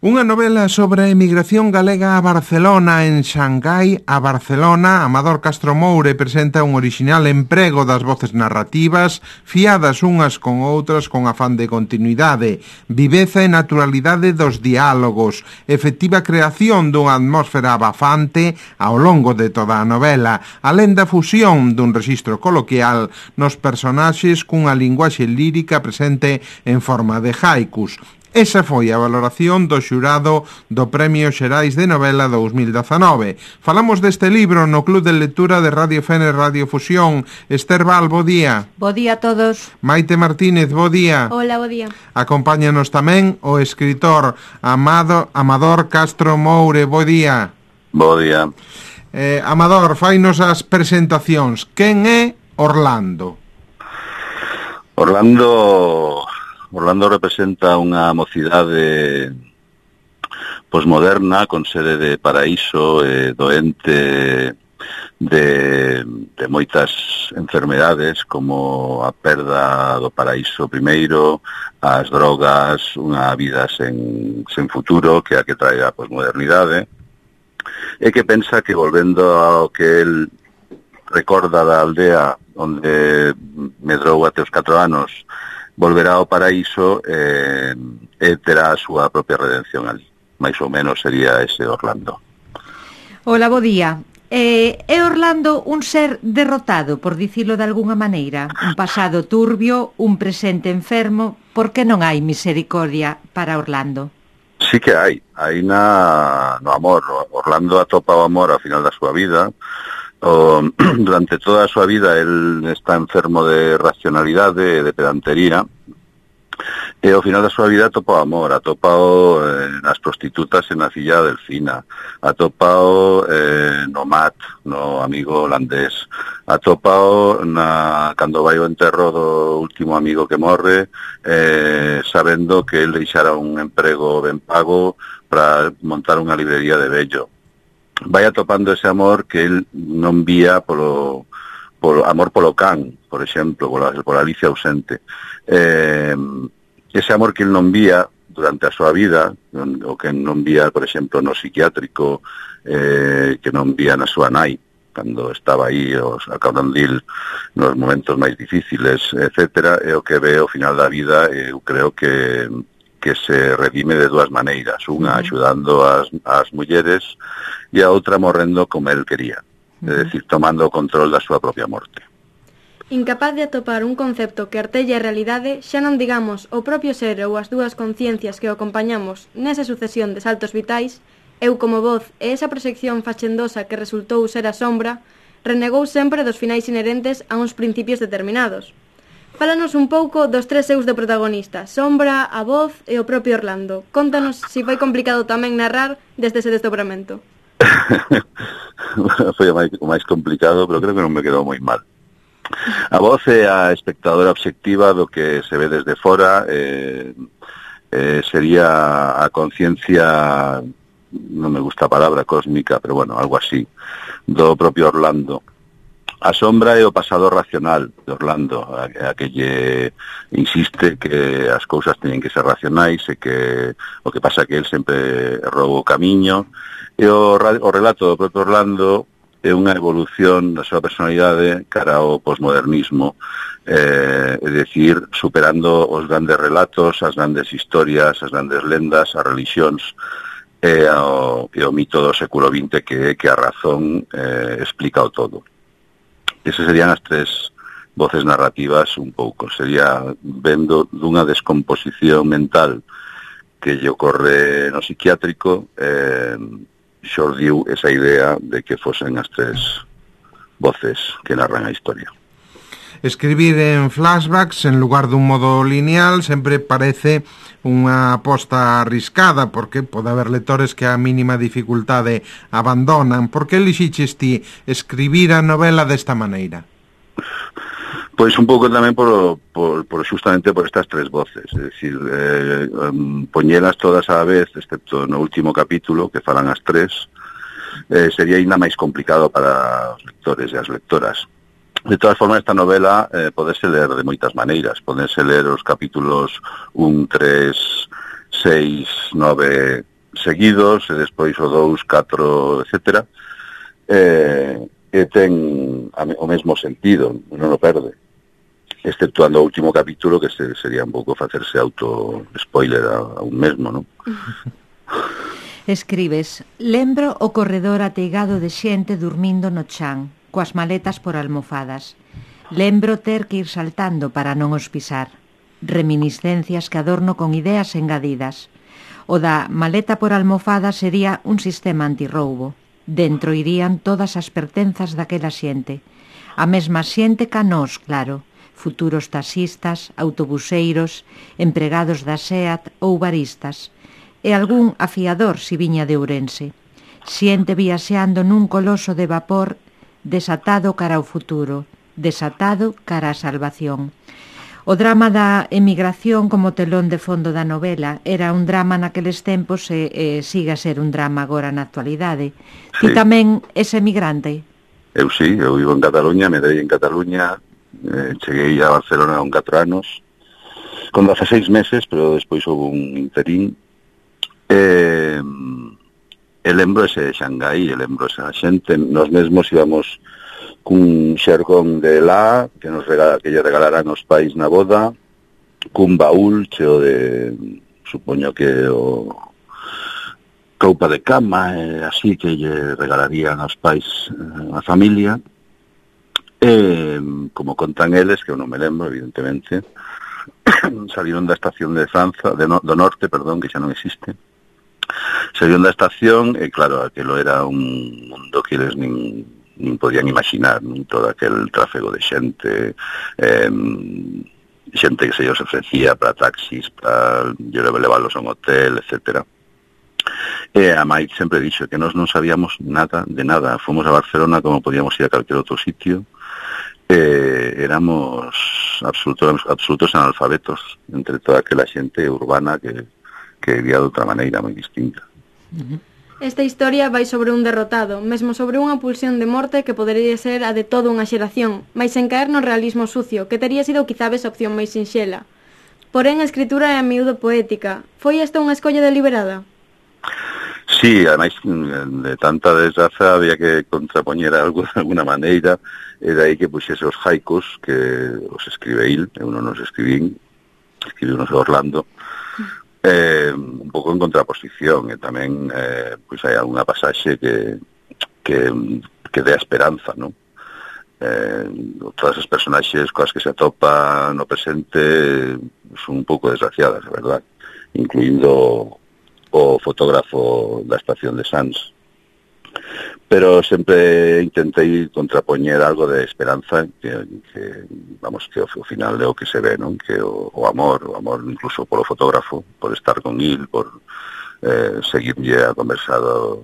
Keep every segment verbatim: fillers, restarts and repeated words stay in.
Unha novela sobre a emigración galega a Barcelona. En Xangai, a Barcelona, Amador Castro Moure presenta un orixinal emprego das voces narrativas, fiadas unhas con outras con afán de continuidade, viveza e naturalidade dos diálogos, efectiva creación dunha atmósfera abafante ao longo de toda a novela, alén da fusión dun rexistro coloquial nos personaxes cunha linguaxe lírica presente en forma de haikus. Esa foi a valoración do xurado do Premio Xerais de Novela dous mil dezanove. Falamos deste libro no Club de Lectura de Radio Fene Radio Fusión. Esther Val, bo día. Bo día a todos. Maite Martínez, bo día. Hola, bo día. Acompáñanos tamén o escritor Amado, Amador Castro Moure, bo día. Bo día. Eh, Amador, fainos as presentacións. Quen é Orlando? Orlando... Orlando representa unha mocidade posmoderna con sede de paraíso, eh, doente de, de moitas enfermedades como a perda do paraíso primeiro, as drogas, unha vida sen, sen futuro que é a que trae a posmodernidade, e que pensa que volvendo ao que el recorda da aldea onde medrou até os catro anos, volverá ao paraíso eh, e terá a súa propia redención ali. Mais ou menos sería ese Orlando. Hola, bo día. Eh, é Orlando un ser derrotado, por dicilo de alguna maneira? Un pasado turbio, un presente enfermo. Por que non hai misericordia para Orlando? Sí que hai. Hai na, no amor. Orlando atopa o amor ao final da súa vida. O, durante toda a súa vida el está enfermo de racionalidade, de pedantería, e ao final da súa vida atopa o amor, atopao eh, nas prostitutas e na filla Delfina, atopao eh, no Mat, no amigo holandés, atopao na, cando vai ao enterro do último amigo que morre, eh, sabendo que el deixara un emprego ben pago para montar unha librería de vello. Vai atopando ese amor que el non vía polo, polo amor polo can, por exemplo, pola, pola Alicia ausente. Eh, ese amor que el non vía durante a súa vida, o que non vía, por exemplo, no psiquiátrico, eh, que non vía na súa nai, cando estaba aí os, a Cabrandil nos momentos máis difíciles, etcétera, é o que ve ao final da vida, e eu creo que que se redime de dúas maneiras, unha axudando as, as mulleres e a outra morrendo como el quería, é dicir, tomando o control da súa propia morte. Incapaz de atopar un concepto que artelle a realidade, xa non digamos o propio ser ou as dúas conciencias que o acompañamos nesa sucesión de saltos vitais, eu como voz e esa proxección fachendosa que resultou ser a sombra, renegou sempre dos finais inherentes a uns principios determinados. Fálanos un pouco dos tres eus do protagonista, Sombra, a voz e o propio Orlando. Contanos se foi complicado tamén narrar desde ese desdobramento. Foi o máis, o máis complicado, pero creo que non me quedou moi mal. A voz é a espectadora obxectiva do que se ve desde fora, eh, eh, sería a conciencia, non me gusta a palabra cósmica, pero bueno, algo así, do propio Orlando. A sombra é o pasado racional de Orlando, a, a que lle insiste que as cousas teñen que ser racionais e que o que pasa que el sempre errou o camiño, e o, o relato do propio Orlando é unha evolución da súa personalidade cara ao posmodernismo, eh, é dicir, superando os grandes relatos, as grandes historias, as grandes lendas, as religións, e o, e o mito do século vinte que, que a razón eh, explica o todo. Esas serían as tres voces narrativas un pouco. Sería vendo dunha descomposición mental que lle ocorre no psiquiátrico, eh, xordiu esa idea de que fosen as tres voces que narran a historia. Escribir en flashbacks en lugar dun modo lineal sempre parece unha aposta arriscada, porque pode haber lectores que a mínima dificultade abandonan. Por que elixiches ti escribir a novela desta maneira? Pois un pouco tamén por, por, por justamente por estas tres voces, é dicir, eh, um, poñelas todas á vez, excepto no último capítulo, que falan as tres, eh, sería ainda máis complicado para os lectores e as lectoras. De todas formas, esta novela eh, podese ler de moitas maneiras. Podese ler os capítulos un, tres, seis, nove, seguidos, e despois o dous, catro, etcétera, eh, e ten o mesmo sentido, non o perde, exceptuando o último capítulo, que se, sería un pouco facerse auto-spoiler a, a un mesmo, non? Escribes: lembro o corredor ateigado de xente dormindo no chan, coas maletas por almofadas. Lembro ter que ir saltando para non os pisar. Reminiscencias que adorno con ideas engadidas. O da maleta por almofada sería un sistema antirroubo. Dentro irían todas as pertenzas daquela xente. A mesma xente ca nós, claro. Futuros taxistas, autobuseiros, empregados da SEAT ou baristas. E algún afiador si viña de Ourense. Xente viaxeando nun coloso de vapor desatado cara ao futuro, desatado cara á salvación. O drama da emigración como telón de fondo da novela era un drama naqueles tempos e, e siga a ser un drama agora na actualidade. Sí. Ti tamén és emigrante? Eu sí, eu vivo en Cataluña, medrei en Cataluña, eh, cheguei a Barcelona con catro anos, con dezaseis meses, pero despois houve un interín. Eh, e lembro ese Xangai, e lembro esa xente, nos mesmos íbamos cun xergón de lá que nos regala, que lle regalarán os pais na boda, cun baúl cheo de, supoño que o roupa de cama, e así que lle regalarían aos pais a familia. E, como contan eles, que eu non me lembro, evidentemente, salieron da estación de Franza, de no, do norte, perdón, que xa non existe. Salieron da estación e, claro, aquilo era un mundo que eles nin nin podían imaginar, nin todo aquel tráfego de xente, eh, xente que se os ofrecía para taxis, para leválos a un hotel, etcétera. E a Mike sempre dixo que nós non sabíamos nada de nada. Fomos a Barcelona como podíamos ir a calquer outro sitio, e éramos absolutos, absolutos analfabetos entre toda aquela xente urbana que, que vivía de outra maneira moi distinta. Uh-huh. Esta historia vai sobre un derrotado, mesmo sobre unha pulsión de morte que podería ser a de toda unha xeración, mais sen caer no realismo sucio, que tería sido quizabes a opción máis sinxela. Porén, a escritura é a miúdo poética. Foi esta unha escolla deliberada? Sí, ademais, de tanta desgraza había que contrapoñer algo de alguna maneira, e de aí que puxese os haikus, que os escribe il, eu non os escribín, escribí unos de Orlando, Eh, un pouco en contraposición, e tamén eh, pois hai algunha pasaxe que que, que dé a esperanza, non? Eh, todas as personaxes coas que se atopa no presente son un pouco desgraciadas, de verdad, incluindo o fotógrafo da estación de Sants. Pero sempre intentei contrapoñer algo de esperanza, que, que vamos, que ao final é o que se ve, non? Que o, o amor, o amor incluso polo fotógrafo, por estar con il, por eh, seguirlle a conversado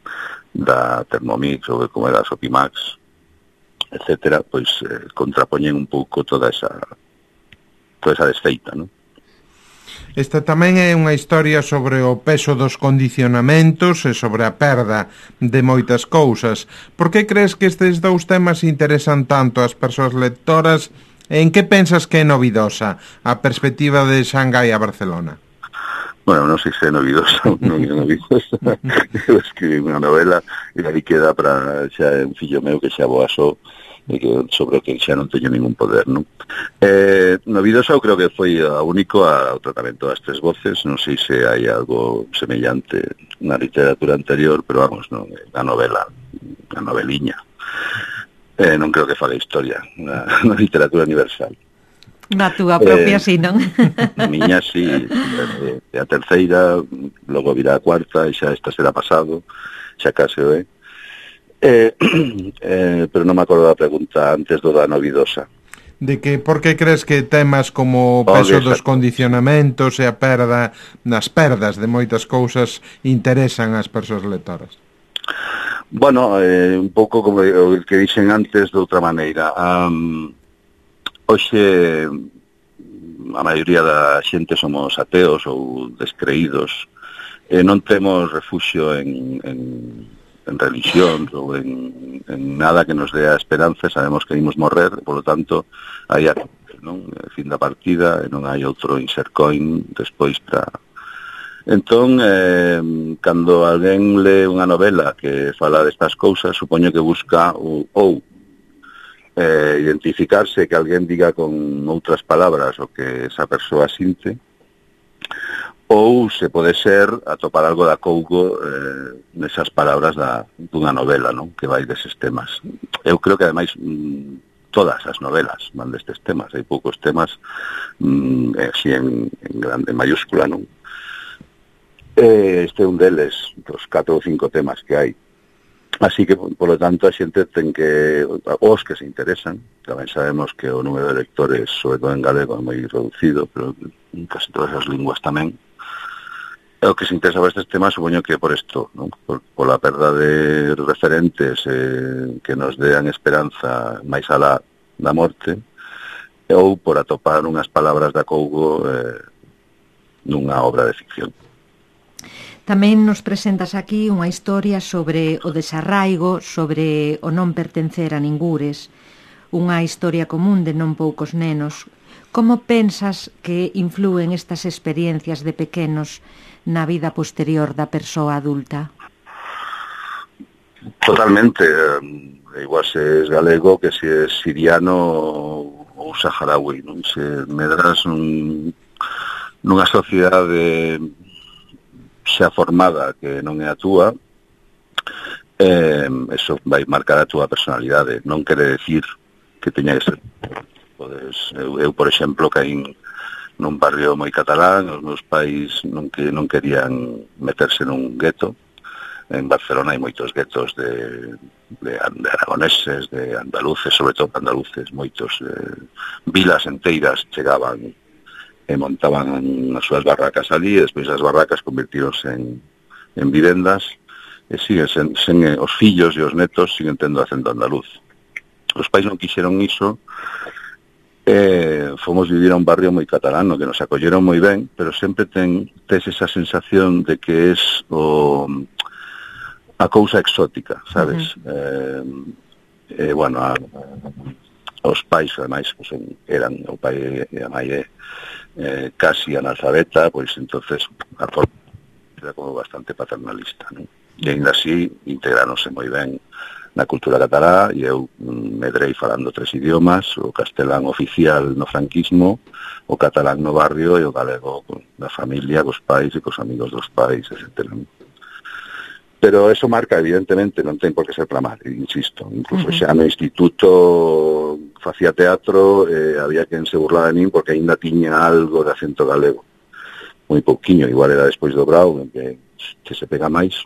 da Thermomix ou de como era a Sopimax, etcétera, pois eh, contrapoñen un pouco toda esa toda esa desfeita, non? Esta tamén é unha historia sobre o peso dos condicionamentos e sobre a perda de moitas cousas. Por que crees que estes dous temas interesan tanto ás persoas lectoras e en que pensas que é novidosa a perspectiva de Xangai a Barcelona? Bueno, non sei se é novidosa ou non é novidosa. Eu escribí unha novela e aí queda para xa un fillo meu que xa boasou e que sobre o que xa non teño ningún poder, non? Eh, novidosa eu creo que foi a único ao tratamento das tres voces, non sei se hai algo semellante na literatura anterior, pero vamos, non, a novela, a noveliña. Eh, non creo que faga historia na, na literatura universal. Na túa propia, eh, sí, non? A miña, sí, e a terceira, logo virá a cuarta, e xa esta será pasado, xa case o é. Eh, eh, pero non me acordo da pregunta antes do da novidosa. De que por que crees que temas como o peso dos condicionamentos e a perda, nas perdas de moitas cousas interesan ás persoas lectoras? Bueno, eh, un pouco como o que dixen antes de outra maneira. Um, hoxe a maioría da xente somos ateos ou descreídos, e non temos refuxio en, en en religión ou en, en nada que nos dé a esperanza. Sabemos que imos morrer, por lo tanto hai a non? Fin da partida, e non hai outro insert coin despois para Entón, eh, cando alguén lee unha novela que fala destas cousas, supoño que busca ou, ou eh, identificarse, que alguén diga con outras palabras o que esa persoa sinte, ou se pode ser atopar algo da cougo eh, nesas palabras da, dunha novela, non? Que vai deses temas. Eu creo que, ademais, mm, todas as novelas van destes temas. Hai poucos temas mm, así en, en grande, en mayúscula, non? Eh, este é un deles, dos catro ou cinco temas que hai. Así que, por lo tanto, a xente ten que, os que se interesan, tamén sabemos que o número de lectores, sobre todo en galego, é moi reducido, pero en casi todas as linguas tamén. O que se interesa por estes temas, supoño que por isto, ¿no? Por, por la perda de referentes eh, que nos dean esperanza máis alá da morte, ou por atopar unhas palabras da cougo eh, nunha obra de ficción. Tamén nos presentas aquí unha historia sobre o desarraigo, sobre o non pertencer a ningures, unha historia común de non poucos nenos. Como pensas que inflúen estas experiencias de pequenos na vida posterior da persoa adulta? Totalmente. Eh, igual se es galego que se es siriano ou saharaui, non? Se medras un, nunha sociedade xa formada que non é a túa, eh, eso vai marcar a túa personalidade. Non quere decir que teña que ser. Podes, eu, eu, por exemplo, caín nun barrio moi catalán, os meus pais non, que, non querían meterse nun gueto. En Barcelona hai moitos guetos de, de, de aragoneses, de andaluces, sobre todo andaluces, moitos eh, vilas enteiras chegaban e montaban as súas barracas ali, e despois as barracas convirtíronse en, en vivendas, e siguen sen, sen, os fillos e os netos siguen tendo acento andaluz. Os pais non quixeron iso, Eh, fomos vivir a un barrio moi catalano que nos acolleron moi ben, pero sempre ten tes esa sensación de que es o, a cousa exótica, sabes? Uh-huh. eh, eh, bueno, a, a, os pais, ademais, pues, eran o pai e a mãe eh, casi analfabeta, pois entonces a forma era como bastante paternalista, non? E ainda así integráronse moi ben na cultura catalá, e eu medrei falando tres idiomas, o castelán oficial no franquismo, o catalán no barrio e o galego na familia, cos pais e cos amigos dos pais, etcétera. Pero eso marca, evidentemente, non ten por que ser para mal, insisto. Incluso uh-huh. xa no instituto facía teatro, eh, había quen se burlaba de min porque aínda tiña algo de acento galego. Moi pouquiño, igual era despois do Brau, que, que se pega máis.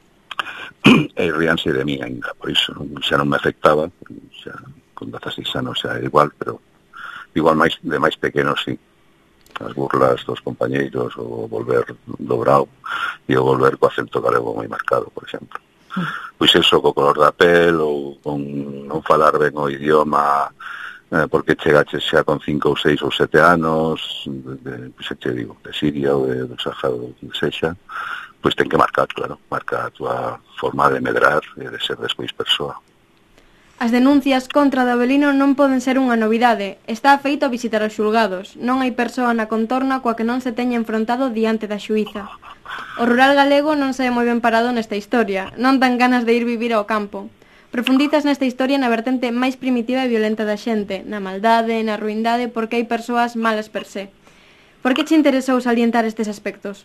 E ríanse de mí ainda, por iso xa non me afectaba, xa con dezaseis anos xa igual, pero igual máis de máis pequeno, sí. As burlas dos compañeiros, o volver dobrado, e o volver co acento galego moi marcado, por exemplo. Pois eso, co color da pel, ou con non falar ben o idioma, eh, porque chegaches xa con cinco ou seis ou sete anos, de, de, xe te digo, de Siria ou de, de Sahara, ou de sexa, pois ten que marcar, claro, marca a túa forma de medrar e de ser despois persoa. As denuncias contra Dabelino non poden ser unha novidade. Está feito a visitar os xulgados. Non hai persoa na contorna coa que non se teña enfrontado diante da xuíza. O rural galego non se é moi ben parado nesta historia. Non dan ganas de ir vivir ao campo. Profundizas nesta historia na vertente máis primitiva e violenta da xente, na maldade, na ruindade, porque hai persoas malas per se. Por que che interesou salientar estes aspectos?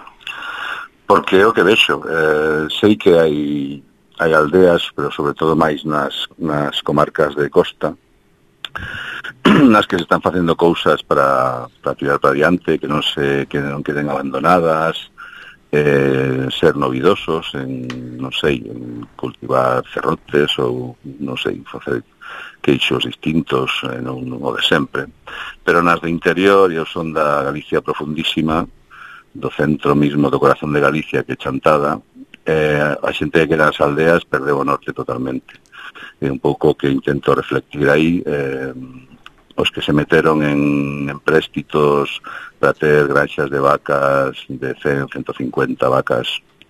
Porque é o que vexo, eh, sei que hai, hai aldeas, pero sobre todo máis nas, nas comarcas de costa, nas que se están facendo cousas para, para tirar para diante, que non se que non queden abandonadas, eh, ser novidosos en, non sei, en cultivar cerrotes ou, non sei, facer queixos distintos, eh, non, non o de sempre. Pero nas de interior, eu son da Galicia profundísima, do centro mismo do corazón de Galicia, que é Chantada, eh, a xente que nas aldeas perdeu o norte totalmente. É un pouco que intento reflectir aí, eh, os que se meteron en, en préstitos para ter granxas de vacas de cen, ciento cincuenta vacas,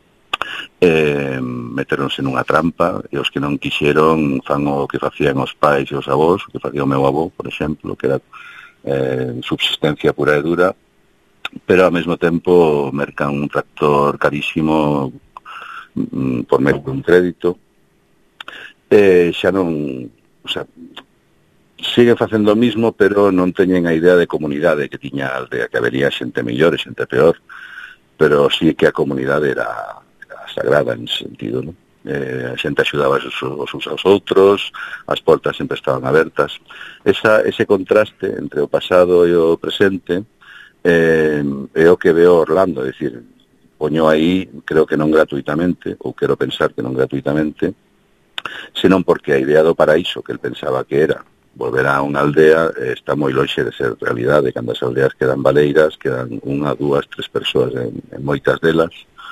eh, meteronse nunha trampa, e os que non quixeron fan o que facían os pais e os avós, o que facía o meu avó, por exemplo, que era eh, subsistencia pura e dura, pero ao mesmo tempo mercan un tractor carísimo mm, por medio dun crédito. Eh, xa non, o sea, siguen facendo o mismo, pero non teñen a idea de comunidade que tiña a aldea, que habería xente mellor e xente peor, pero sí que a comunidade era, era sagrada en ese sentido, non? Eh, a xente axudaba os, os uns aos outros, as portas sempre estaban abertas. Esa, ese contraste entre o pasado e o presente eh, é o que veo Orlando, é dicir, poño aí, creo que non gratuitamente, ou quero pensar que non gratuitamente, senón porque a idea do paraíso que el pensaba que era volver a unha aldea eh, está moi lonxe de ser realidade. Cando as aldeas quedan baleiras, quedan unha, dúas, tres persoas en, en moitas delas,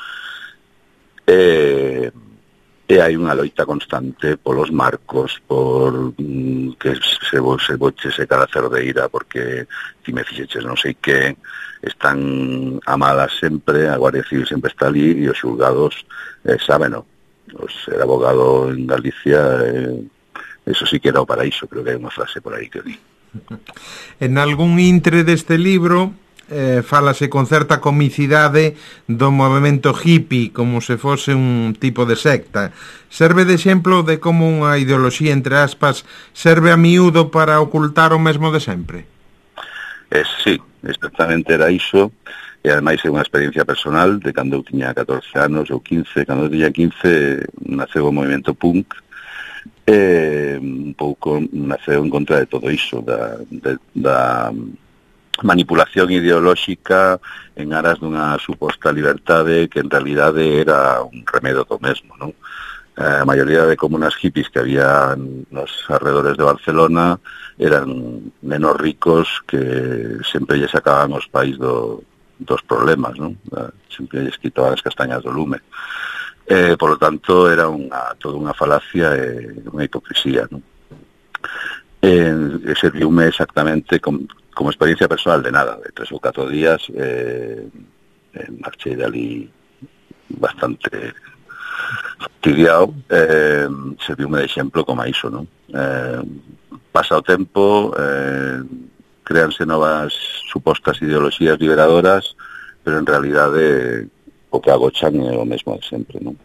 e, e hai unha loita constante polos marcos, por mm, que se, se bochese cada cerdeira porque ti me fixeches non sei que, están amadas sempre, a Guardia Civil sempre está ali e os xulgados eh, sábeno. O ser abogado en Galicia, eh, eso sí que era o paraíso, creo que hai unha frase por aí que di. En algún intre deste libro eh, fálase con certa comicidade do movemento hippie, como se fose un tipo de secta. Serve de exemplo de como unha ideoloxía, entre aspas, serve a miúdo para ocultar o mesmo de sempre? Eh, sí, exactamente era iso. E ademais é unha experiencia personal de cando eu tiña catorce anos ou quince, cando eu tiña quince naceu o movimento punk e un pouco naceu en contra de todo iso, da, de, da manipulación ideolóxica en aras dunha suposta liberdade que en realidade era un remedo do mesmo, non? A maioría de comunas hippies que había nos arredores de Barcelona eran menos ricos que sempre lle sacaban os pais do dos problemas, non? Sempre lles quitaban as castañas do lume. Eh, por lo tanto, era unha, toda unha falacia e unha hipocrisía, non? Eh, serviume exactamente com, como experiencia personal de nada, de tres ou catro días, eh, eh, marchei de ali bastante fastidiado, eh, serviume de exemplo como a iso, non? Eh, pasa o tempo, eh, créanse novas supostas ideoloxías liberadoras, pero en realidade o que agochan é o mesmo de sempre, non?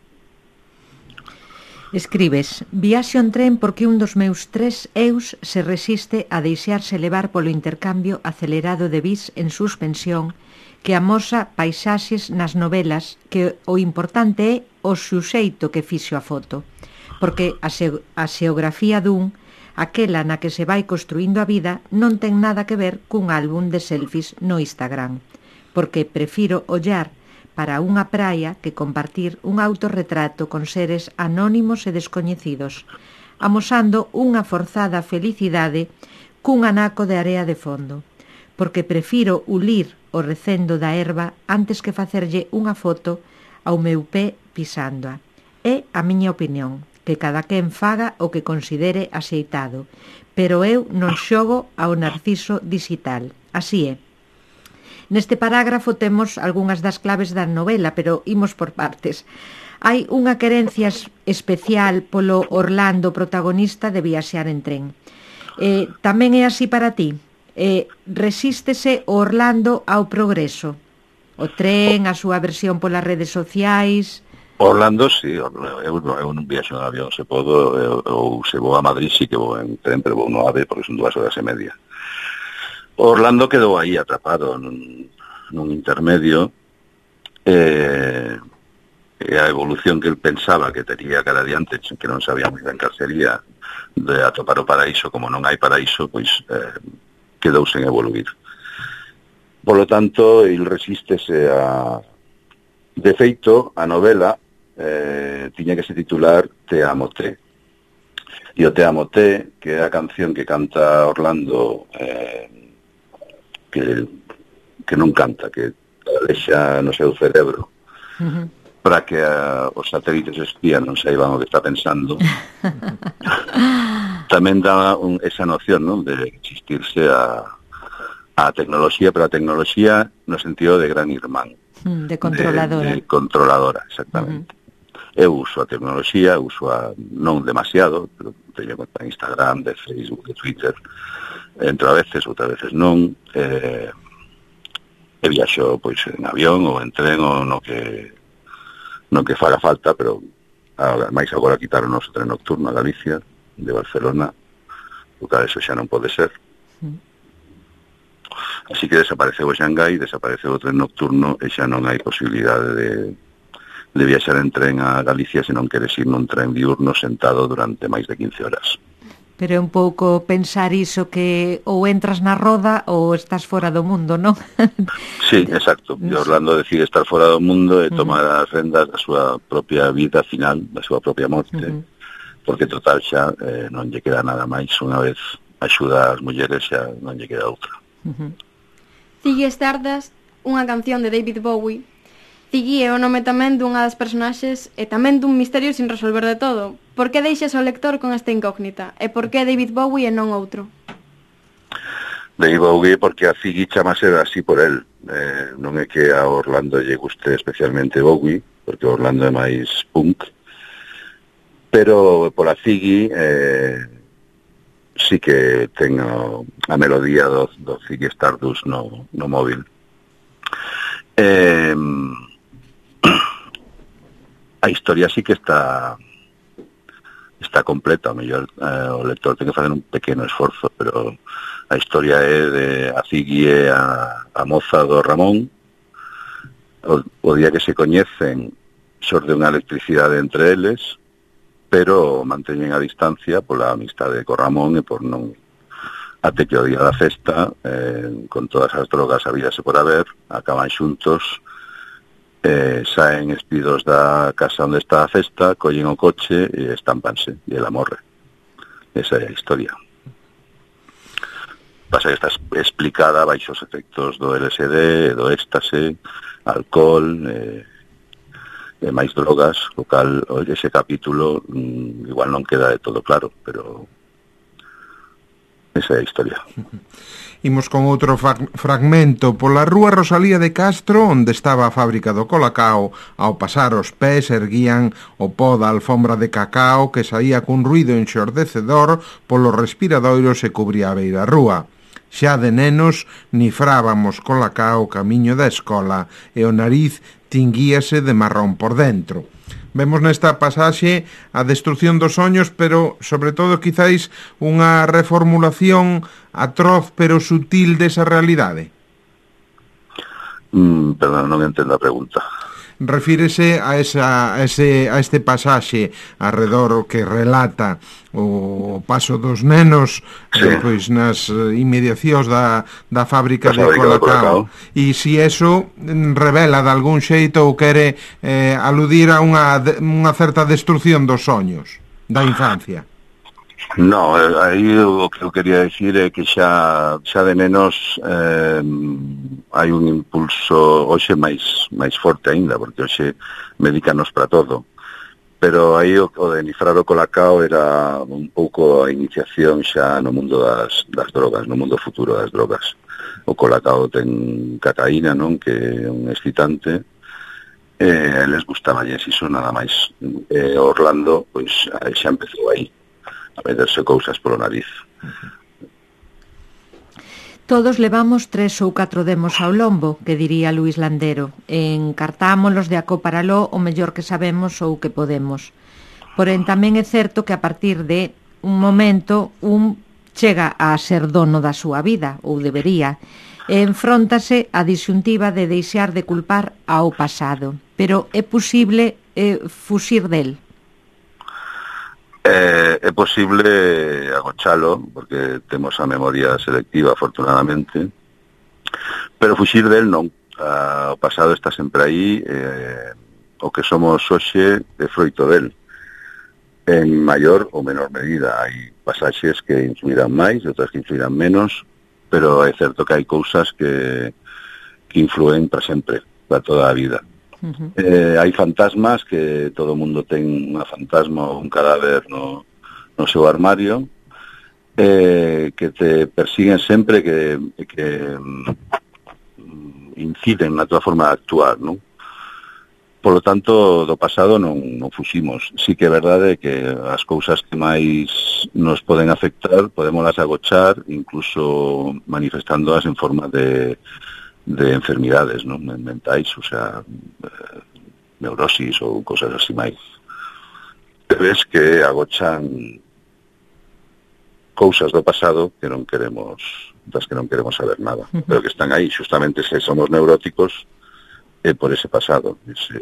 Escribes: viaxe en tren porque un dos meus tres eus se resiste a deixarse levar polo intercambio acelerado de bis en suspensión que amosa paisaxes nas novelas, que o importante é o suxeito que fixo a foto, porque a, xe a xeografía dun, aquela na que se vai construindo a vida, non ten nada que ver cun álbum de selfies no Instagram, porque prefiro ollar para unha praia que compartir un autorretrato con seres anónimos e descoñecidos, amosando unha forzada felicidade cun anaco de area de fondo, porque prefiro ulir o recendo da erva antes que facerlle unha foto ao meu pé pisándoa. É a miña opinión, que cada quen faga o que considere axeitado, pero eu non xogo ao narciso digital. Así é. Neste parágrafo temos algunhas das claves da novela, pero imos por partes. Hai unha querencia especial polo Orlando protagonista de viaxar en tren. Eh, tamén é así para ti? Eh, resístese o Orlando ao progreso? O tren, a súa versión polas redes sociais... Orlando, sí, eu, eu non viaxo en avión, se podo, eu, ou se vou a Madrid, sí que vou en tren, pero vou no AVE, porque son dúas horas e media. Orlando quedou aí atrapado nun, nun intermedio, e, e a evolución que el pensaba que tería cara adiante, que non sabía moi ben cal sería, de atopar o paraíso, como non hai paraíso, pois eh, quedou sen evoluir. Por lo tanto, el resístese a... De feito, a novela eh, tiña que se titular Te amo te. E o Te amo te, que é a canción que canta Orlando, eh, que, que non canta, que deixa no seu cerebro, uh-huh, para que a, os satélites espías non saiban o que está pensando. Tamén dá un, esa noción, non, de existirse a, a tecnoloxía, pero a tecnoloxía no sentido de gran irmán. De controladora. De, de controladora, exactamente. Uh-huh. Eu uso a tecnoloxía, uso a non demasiado, pero teño conta en Instagram, de Facebook, de Twitter, entre a veces, outras veces non. Eh, e viaxo pois en avión ou en tren ou no que no que faga falta, pero a, máis agora quitaron o tren nocturno a Galicia de Barcelona, o cal eso xa non pode ser. Mm. Así que desapareceu o Xangai, desapareceu o tren nocturno e xa non hai posibilidade de, de viaxar en tren a Galicia se non queres ir nun tren diurno sentado durante máis de quince horas. Pero é un pouco pensar iso que ou entras na roda ou estás fora do mundo, non? Sí, exacto. E Orlando decide estar fora do mundo e tomar uh-huh. as rendas da súa propia vida final, da súa propia morte, uh-huh. porque total xa eh, non lle queda nada máis. Unha vez axuda as mulleres xa non lle queda outra. Uh-huh. Ziggy Stardust, unha canción de David Bowie. Ziggy é o nome tamén dunha das personaxes e tamén dun misterio sin resolver de todo. Por que deixas o lector con esta incógnita? E por que David Bowie e non outro? David Bowie porque a Ziggy chamase así por el. Eh, non é que a Orlando lle guste especialmente Bowie, porque Orlando é máis punk, pero por a Ziggy eh, sí que ten a melodía do, do Ziggy Stardust no, no móvil. Eh, a historia sí que está está completa, o mellor eh, o lector ten que facer un pequeno esforzo, pero a historia é de a Ziggy e a, a moza do Ramón. O, o día que se coñecen xorde unha electricidade entre eles, pero manteñen a distancia pola amistade co Ramón e por non, até que o día da festa, eh, con todas as drogas habidas e por haber, acaban xuntos, eh, saen espidos da casa onde está a festa, collen o coche e estampanse, e ela morre. Esa é a historia. Pasa que está explicada baixo os efectos do L S D, do éxtase, alcohol, eh, e máis drogas, o cal, ese capítulo mm, igual non queda de todo claro, pero esa é a historia. Imos con outro fragmento. Pola rúa Rosalía de Castro, onde estaba a fábrica do Colacao, ao pasar os pés erguían o pó da alfombra de cacao que saía cun ruido enxordecedor polos respiradoiros e cubría a beira rúa. Xa de nenos nifrábamos Colacao camiño da escola e o nariz tinguíase de marrón por dentro. Vemos nesta pasaxe a destrucción dos soños, pero, sobre todo, quizáis unha reformulación atroz pero sutil desa realidade. Mm, perdón, non entendo a pregunta. Refírese a, esa, a, ese, a este pasaxe arredor que relata o paso dos nenos, sí, eh, pois nas inmediacións da, da fábrica, de, fábrica Colacao. de Colacao. E si eso revela de algún xeito ou quere eh, aludir a unha, unha certa destrucción dos soños da infancia. No, aí o que eu quería dicir é que xa xa de menos eh, hai un impulso hoxe máis máis forte aínda, porque hoxe medícanos para todo. Pero aí o, o de nifrar o Colacao era un pouco a iniciación xa no mundo das, das drogas, no mundo futuro das drogas. O Colacao ten cacaína, non? Que é un excitante, e eh, les gustaba iso nada máis. Eh, Orlando, pois, xa empezou aí a meterse cousas polo nariz. Todos levamos tres ou catro demos ao lombo, que diría Luís Landero. Encartámolos de acó para aló o mellor que sabemos ou que podemos. Porén, tamén é certo que a partir de un momento un chega a ser dono da súa vida, ou debería, e enfróntase a disyuntiva de deixar de culpar ao pasado. Pero é posible eh, fuxir del? Eh, é posible agochalo, porque temos a memoria selectiva, afortunadamente, pero fuxir del non. Ah, o pasado está sempre aí, eh, o que somos hoxe é froito del, en maior ou menor medida. Hai pasaxes que influirán máis, outras que influirán menos, pero é certo que hai cousas que, que influen para sempre, para toda a vida. Uh-huh. Eh, hai fantasmas, que todo o mundo ten unha fantasma ou un cadáver no, no seu armario, eh, que te persiguen sempre, que, que um, inciden na tua forma de actuar, non? Por lo tanto, do pasado non, non fuximos. Sí que é verdade que as cousas que máis nos poden afectar podémoslas agochar, incluso manifestándoas en forma de de enfermidades, non, mentais, o sea, eh, neurosis ou cosas así máis. Ves que agochan cousas do pasado que non queremos, das que non queremos saber nada, uh-huh. pero que están aí, justamente se somos neuróticos é por ese pasado, ese,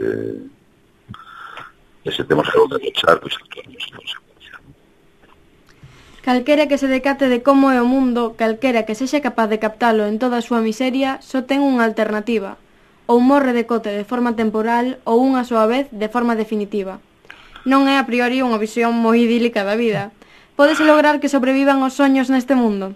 ese temos algo que luchar, pois actuamos en consecuencia. Calquera que se decate de como é o mundo, calquera que sexa capaz de captalo en toda a súa miseria, só ten unha alternativa, ou morre de cote de forma temporal ou unha soa vez de forma definitiva. Non é a priori unha visión moi idílica da vida. Pódese lograr que sobrevivan os soños neste mundo?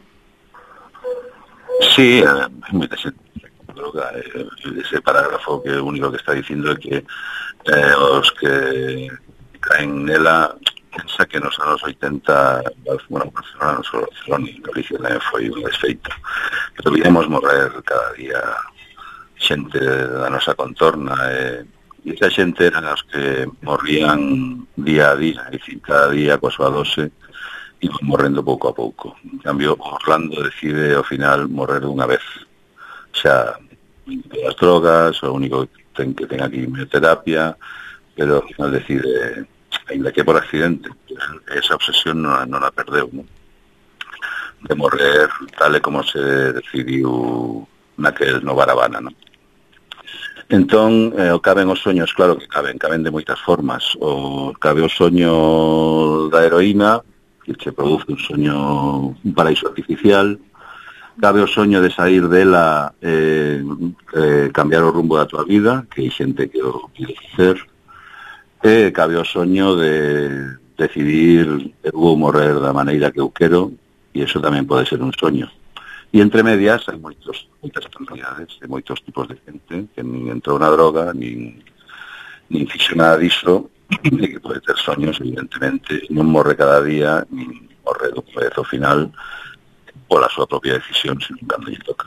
Sí, eh, moita xente droga, eh, ese parágrafo que o único que está dicindo é que eh, os que caen nela pensa que nos anos oitenta, bueno, Barcelona, non só Barcelona, en Galicia tamén foi un desfeito, pero víamos morrer cada día xente da nosa contorna, e eh, esa xente eran os que morrían día a día, e dicir, cada día coa súa dose, iban morrendo pouco a pouco. En cambio, Orlando decide ao final morrer dunha vez. Xa, as drogas, o único que ten que ten aquí quimioterapia, pero ao final decide, ainda que por accidente, esa obsesión non, non la perdeu, non? De morrer tal e como se decidiu naquel no Barabana, non? Entón, eh, caben os soños, claro que caben, caben de moitas formas. O cabe o soño da heroína, que se produce un soño, un paraíso artificial, cabe o soño de sair dela, eh, eh, cambiar o rumbo da tua vida, que hai xente que o quere facer, e cabe o soño de decidir eu vou morrer da maneira que eu quero, e iso tamén pode ser un soño. E entre medias hai moitos, moitas realidades, hai moitos tipos de gente que nin entrou na droga, nin, nin fixo nada diso, e que pode ter soños, evidentemente, non morre cada día, nin morre do vez ao final, pola súa propia decisión, sino cando lle toca.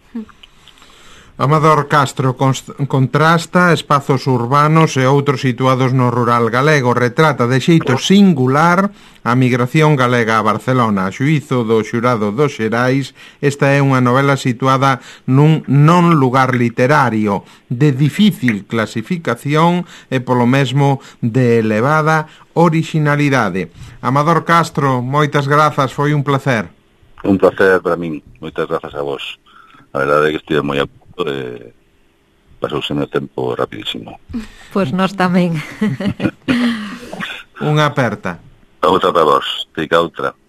Amador Castro contrasta espazos urbanos e outros situados no rural galego. Retrata de xeito singular a migración galega a Barcelona. A xuízo do xurado dos Xerais, esta é unha novela situada nun non lugar literario, de difícil clasificación e polo mesmo de elevada originalidade. Amador Castro, moitas grazas, foi un placer. Un placer para min, moitas grazas a vos. A verdade é que estive moi a Eh, pasouse no tempo rapidísimo. Pois nós tamén. Unha aperta. Outra para vos, fica outra.